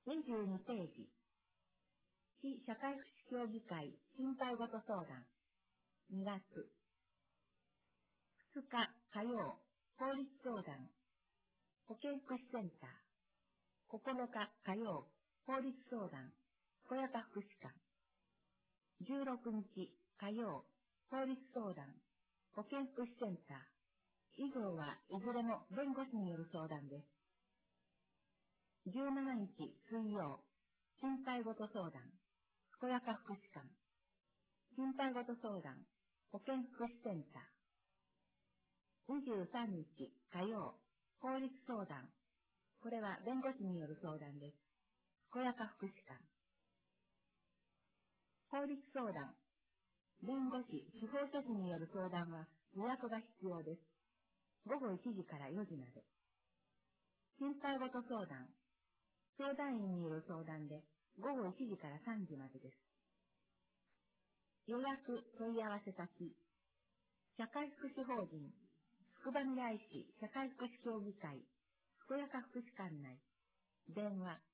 22ページ。市社会福祉協議会心配ごと相談。2月。2日火曜、法律相談。保健福祉センター。9日火曜、法律相談。小屋福祉館。16日火曜、法律相談。保健福祉センター。以上はいずれも弁護士による相談です。17日水曜、心配ごと相談。健やか福祉館。心配ごと相談。保健福祉センター。23日火曜、法律相談。これは弁護士による相談です。健やか福祉館。法律相談。弁護士、司法書士による相談は予約が必要です。午後1時から4時まで。心配ごと相談。相談員による相談で午後1時から3時までです。予約問い合わせ先。社会福祉法人、つくばみらい市社会福祉協議会、健やか福祉館内。電話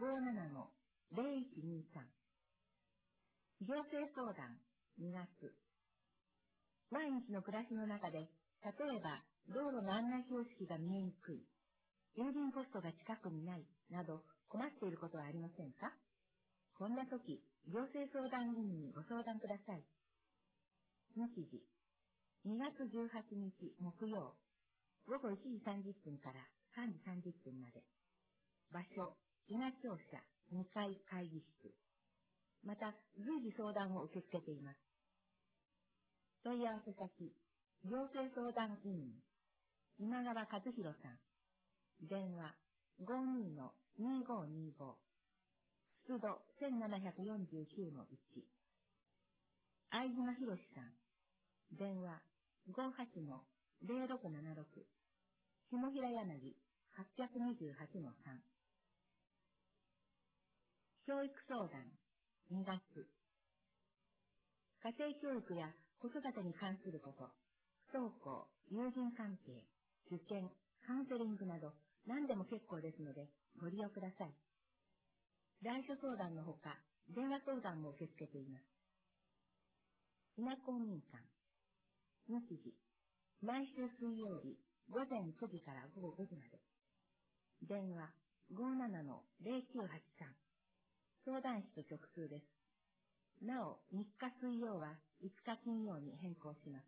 57-0123。行政相談2月。毎日の暮らしの中で、例えば道路の案内標識が見えにくい、郵便ポストが近くにない、など困っていることはありませんか？こんな時、行政相談員にご相談ください。日時、2月18日木曜、午後1時30分から3時30分まで。場所、東庁舎2階会議室。また、随時相談を受け付けています。問い合わせ先、行政相談委員、今川和弘さん。電話、52-2525。出土1749-1。相島博さん。電話、58-0676。下平柳、828-3。教育相談、2月。家庭教育や子育てに関すること、不登校、友人関係、受験、カウンセリングなど何でも結構ですのでご利用ください。来所相談のほか、電話相談も受け付けています。稲公民館。日時、毎週水曜日、午前9時から午後5時まで。電話、57-0983。相談室と直通です。なお、3日水曜は5日金曜に変更します。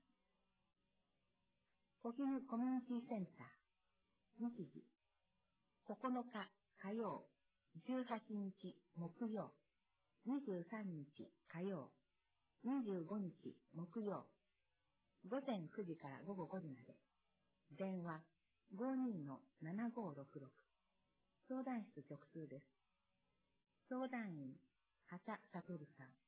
小絹コミュニティセンター。日時、9日火曜、18日木曜、23日火曜、25日木曜、午前9時から午後5時まで。電話 52-7566。相談室直通です。相談員、畑悟さん。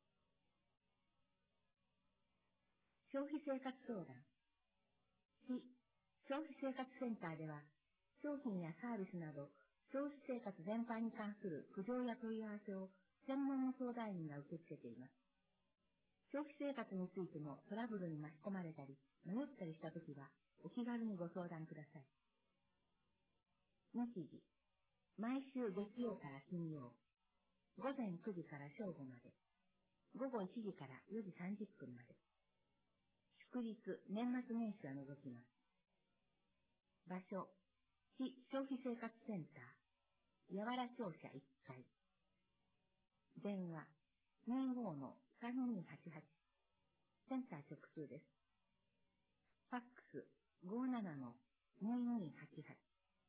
消費生活相談。市消費生活センターでは、商品やサービスなど、消費生活全般に関する苦情や問い合わせを専門の相談員が受け付けています。消費生活についてのトラブルに巻き込まれたり、迷ったりしたときは、お気軽にご相談ください。日時、毎週月曜から金曜、午前9時から正午まで、午後1時から4時30分まで。祝日、年末年始は除きます。場所、市消費生活センター、八原庁舎1階。電話、25-3288。センター直通です。ファックス、57-2288。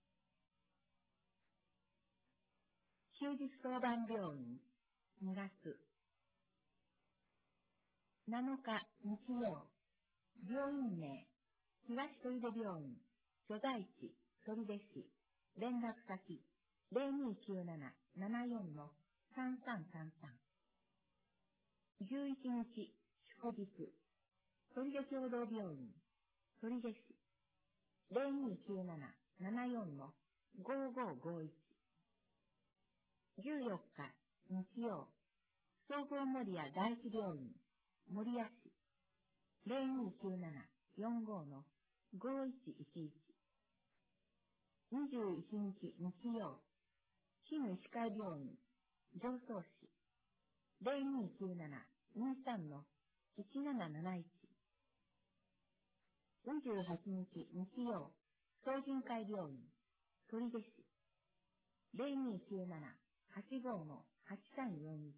休日相談病院、2月。7日日曜、病院名、東砦病院、所在地、取手市、連絡先、0297-74-3333。11日、祝日、取手共同病院、取手市、0297-74-5551。14日、日曜、総合守谷第一病院、守谷市、0297-45-5111。21日日曜、 新医師会病院、常総市、0297-23-1771。28日日曜、総人会病院、取手市、0297-85-8341。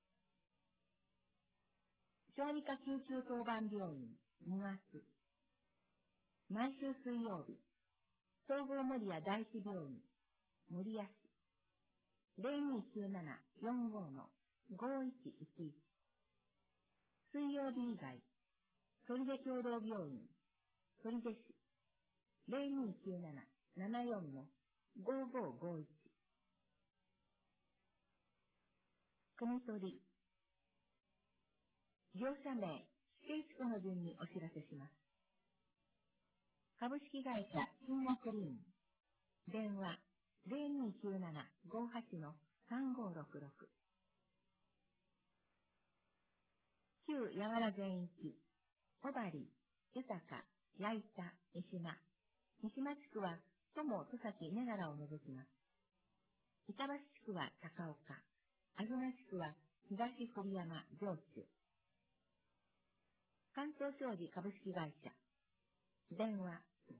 小児科救急当番病院、2月。毎週水曜日、総合守谷第一病院、守谷市、0297-45-5111。水曜日以外、取手共同病院、取手市、0297-74-5551。国取、業者名、指定地区の順にお知らせします。株式会社新薬クリーン、電話0297-58-3566。旧やわら全域、小針、豊、矢板、三島。三島地区は、友、戸崎、根柄を除きます。板橋地区は高岡、東地区は東栗山、上中。関東商事株式会社。電話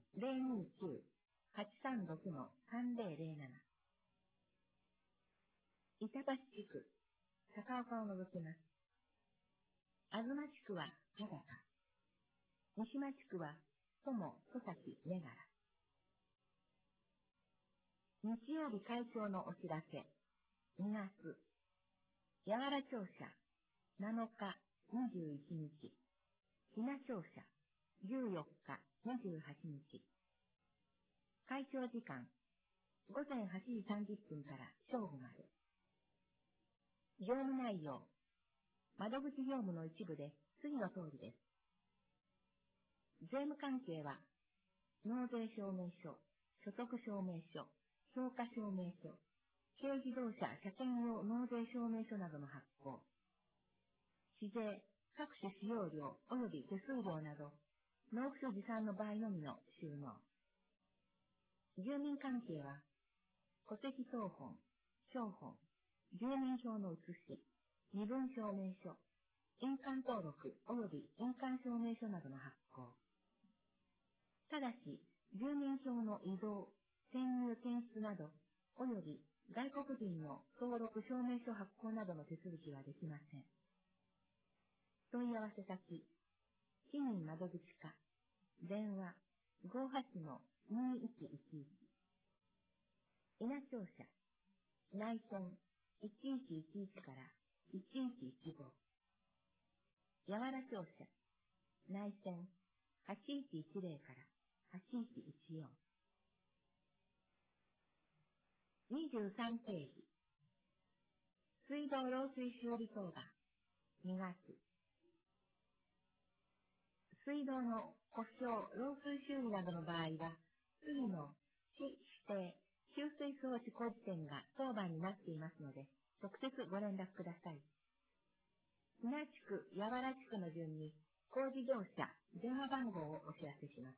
029-836-3007。板橋地区、高岡を除きます。東地区は田高。三島地区は友、戸崎、根柄。日曜日会長のお知らせ。2月。八原庁舎、7日、21日。ひな庁舎、14日、28日。会長時間、午前8時30分から正午まで。業務内容、窓口業務の一部で次の通りです。税務関係は、納税証明書、所得証明書、評価証明書、軽自動車車検用納税証明書などの発行、市税、各種使用料及び手数料など、納付書持参の場合のみの収納。住民関係は、戸籍謄本、証本、住民票の写し、身分証明書、印鑑登録及び印鑑証明書などの発行。ただし、住民票の移動、転入転出など、及び外国人の登録証明書発行などの手続きはできません。問い合わせ先、市民窓口課、電話58-2111。稲庁舎、内線1111から1115。八原庁舎、内線8110から8114。23ページ。水道漏水修理当番、2月。水道の故障、漏水修理などの場合は、次の市指定給水装置工事店が当番になっていますので、直接ご連絡ください。ひな地区、八原地区の順に、工事業者、電話番号をお知らせします。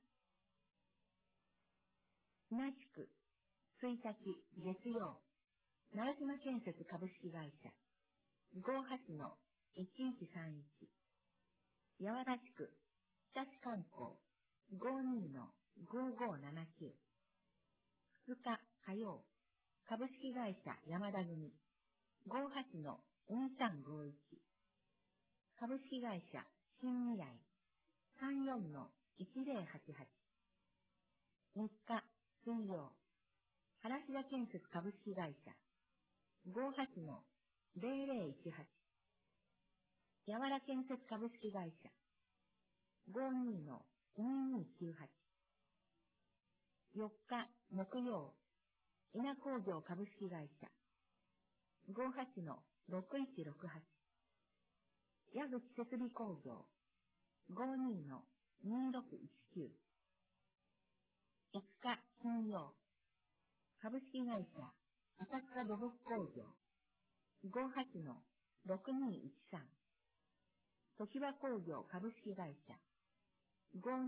ひな地区、1日、月曜、奈良島建設株式会社、58-1131。八原地区、日立観光、52-5579。2日火曜、株式会社山田組、58-2351。株式会社新未来、34-1088。3日水曜、原田建設株式会社、58-0018。八原建設株式会社、52-2298。4日木曜、稲工業株式会社、58-6168。矢口設備工業、52-2619。5日金曜、株式会社、浅草土木工業、58-6213。常盤工業株式会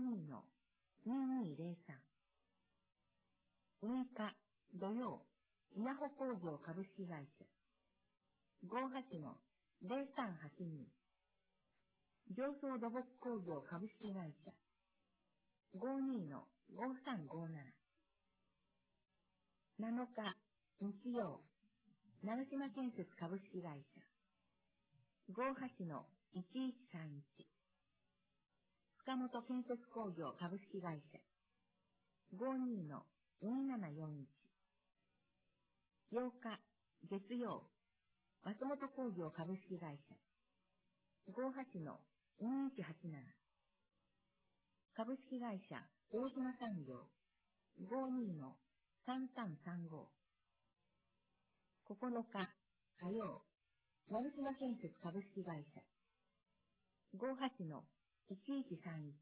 社、52-2203。6日土曜、稲稲穂工業株式会社。58-0382。上層土木工業株式会社。52-5357。7日、日曜、鳴島建設株式会社。58-1131。塚本建設工業株式会社。52-2741。8日、月曜、松本工業株式会社。58-2187。株式会社、大島産業。52-3335。9日、火曜、鳴島建設株式会社。58-1131。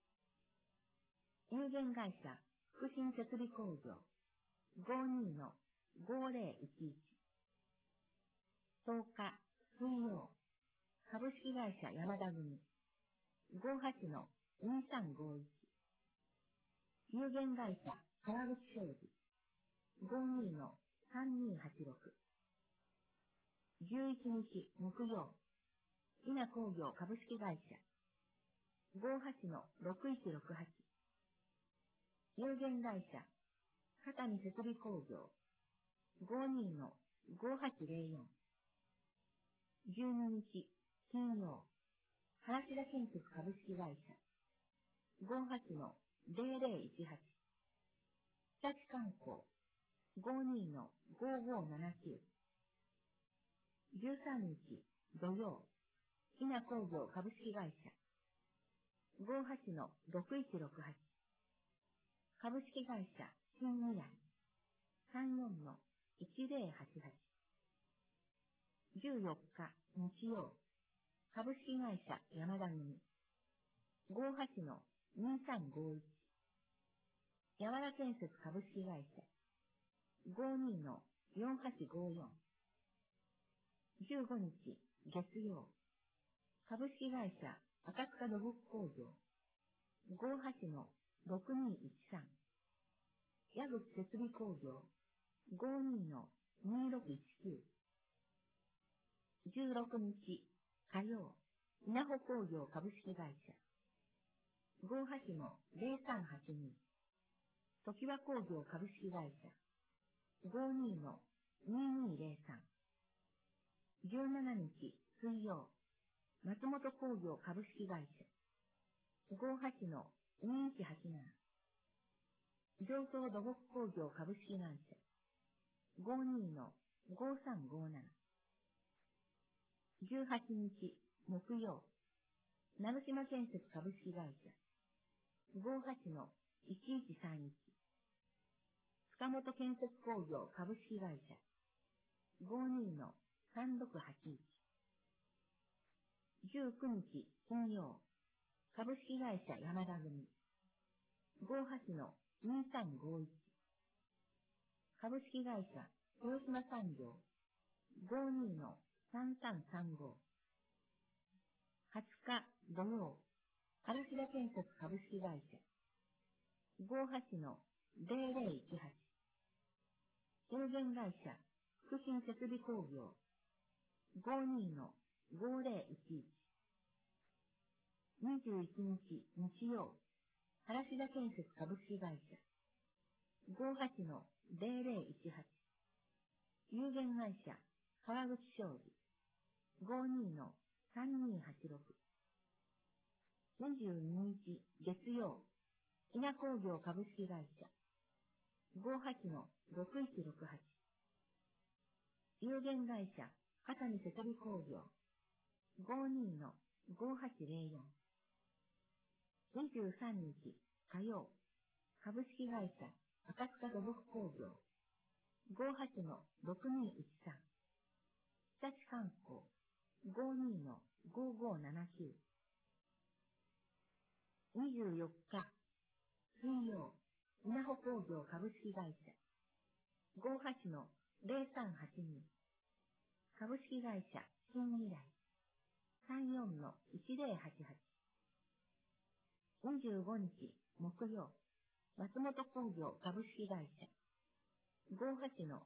有限会社、福新設備工業。52-5011。10日、水曜、株式会社山田組。58-2351。有限会社、川口商事。52-3286。11日、木曜、稲工業株式会社。58-6168。有限会社、片見設備工業。52-5804。12日、金曜、原田建設株式会社。58-0018。日立観光。52-5579。13日、土曜、稲工業株式会社。58-6168。株式会社、新未来。34-1088。14日、日曜、株式会社山田組。58-2351。やわら建設株式会社。52-4854。15日、月曜、株式会社赤塚土木工業。58-6213。矢口設備工業。52-2619。16日、火曜、稲穂工業株式会社。58-0382。常盤工業株式会社。52-2203。17日、水曜、松本工業株式会社。58-2187。上層土木工業株式会社。52-5357。18日、木曜、鳴島建設株式会社。58-1131。塚本建設工業株式会社。52-3681。19日、金曜、株式会社山田組。58-2351。株式会社豊島産業。52-3335。20日、土曜、原田建設株式会社。58-0018。有限会社福新設備工業。52-5011。21日、日曜、原田建設株式会社。58-0018。有限会社川口商事。52-3286。22日、月曜、稲工業株式会社。58-6168。有限会社片見設備工業。52-5804。23日、火曜、株式会社赤塚土木工業。58-6213。日立観光。52-5579。24日、水曜、稲穂工業株式会社。58-0382。株式会社新未来。34-1088。25日、木曜、松本工業株式会社。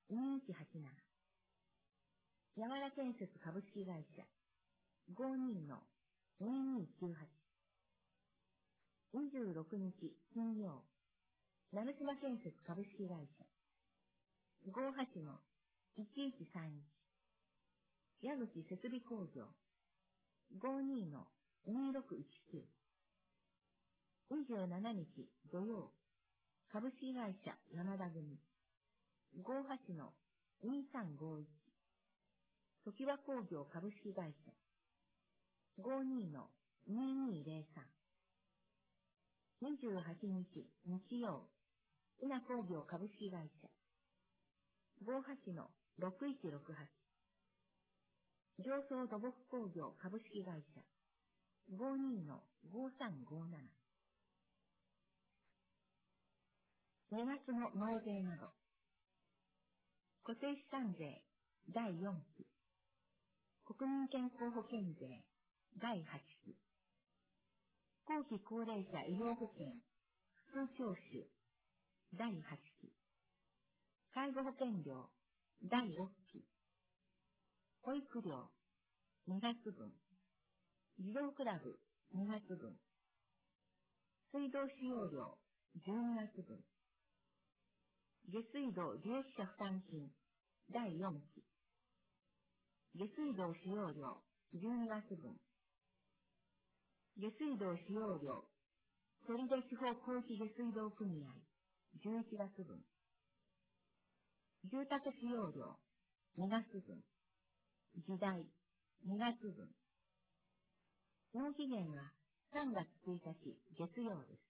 2187。やわら建設株式会社、52-2298。26日金曜、成島建設株式会社、58-1131。矢口設備工業、52-2619。27日土曜、株式会社山田組、58-2351。常盤工業株式会社、52-2203。28日日曜、稲工業株式会社、58-6168。上層土木工業株式会社、52-5357。2月の納税など、固定資産税第4期、国民健康保険税第8期、後期高齢者医療保険普通徴収第8期、介護保険料第6期、保育料2月分、児童クラブ2月分、水道使用料12月分、下水道利益者負担金第4期、下水道使用料12月分、下水道使用料取手地方広域下水道組合11月分、住宅使用料2月分、時代2月分。納期限は3月1日月曜です。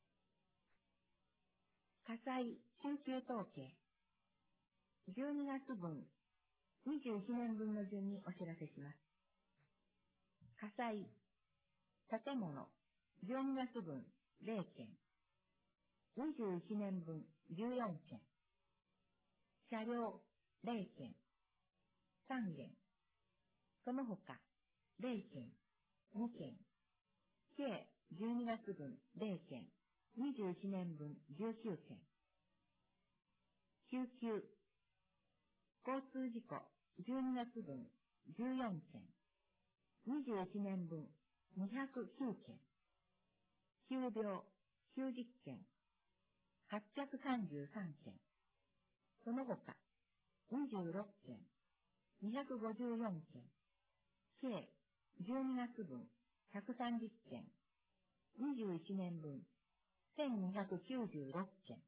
火災集中統計。12月分、21年分の順にお知らせします。火災、建物、12月分0件。21年分14件。車両0件。3件。その他、0件、2件。計12月分0件。21年分19件。救急、交通事故12月分14件。21年分209件。急病90件。833件。その他、26件。254件。計12月分130件。21年分1296件。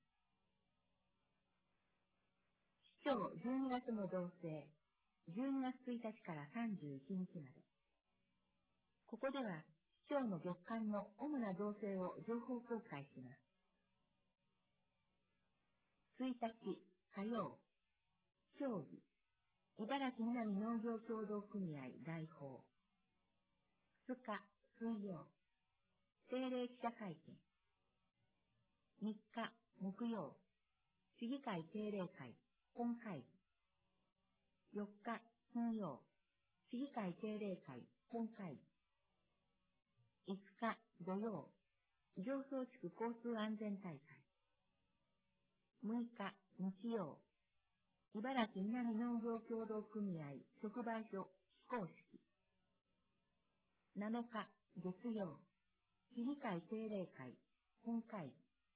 市長12月の動静、12月1日から31日まで。ここでは、市長の月間の主な動静を情報公開します。1日火曜、協議、茨城南農業協同組合代表。2日水曜、定例記者会見。3日木曜、市議会定例会本会議。4日金曜、市議会定例会本会議。5日土曜、上層地区交通安全大会。6日日曜、茨城南農業協同組合直売所非公式。7日月曜、市議会定例会本会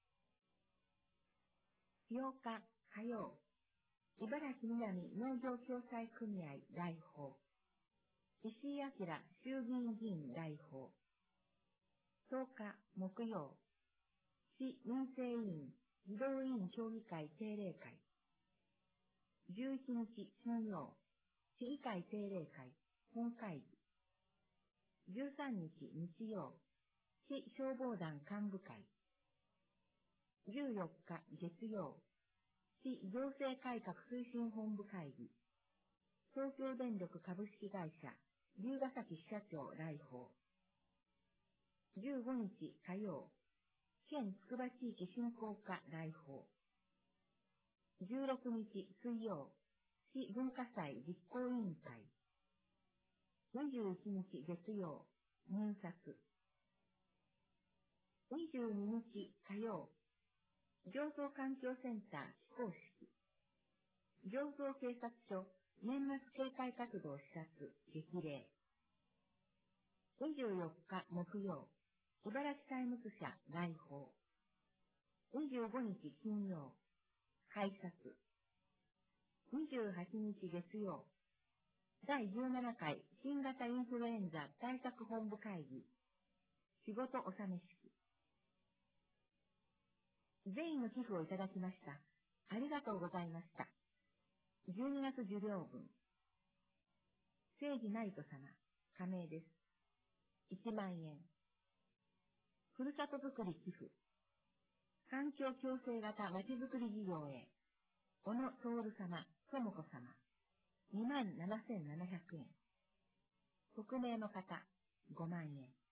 議。8日火曜、茨城南農業共済組合代表。石井明衆議院議員代表。10日木曜、市民生委員児童委員協議会定例会。11日金曜、市議会定例会本会議。13日日曜、市消防団幹部会。14日月曜、市行政改革推進本部会議。東京電力株式会社龍ヶ崎支社長来訪。15日火曜、県つくば地域振興課来訪。16日水曜、市文化祭実行委員会。21日月曜、入札。22日火曜、上層環境センター非公式。 上層警察署年末警戒活動視察激励。24日木曜、茨城タイムズ社来訪。25日金曜、改札。28日月曜、第17回新型インフルエンザ対策本部会議、仕事納め式。全員の寄付をいただきました。ありがとうございました。12月受領分。聖治ナイト様、加盟です。1万円。ふるさとづくり寄付。環境共生型まちづくり事業へ。小野徹様、智子様。27,700円。匿名の方、5万円。